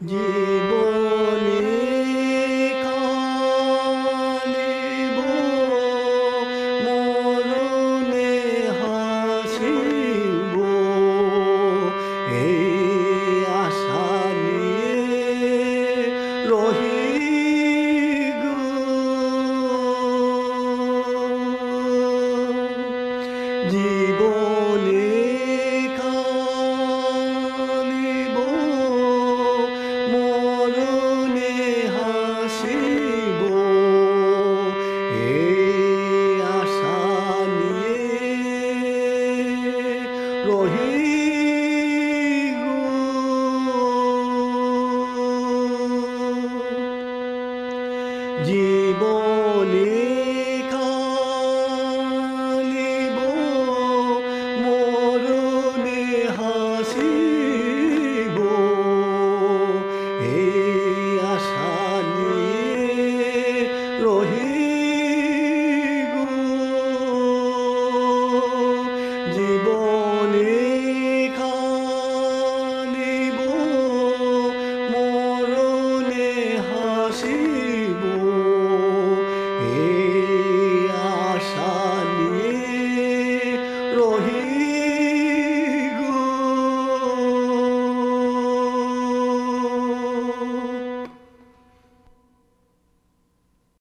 জীবনে কালিব মরণে হাসিব এই আশা নিয়ে রহি গো। জীবনে কালিব মরণে হাসিব এই আশা নিয়ে রহি গো। জীবন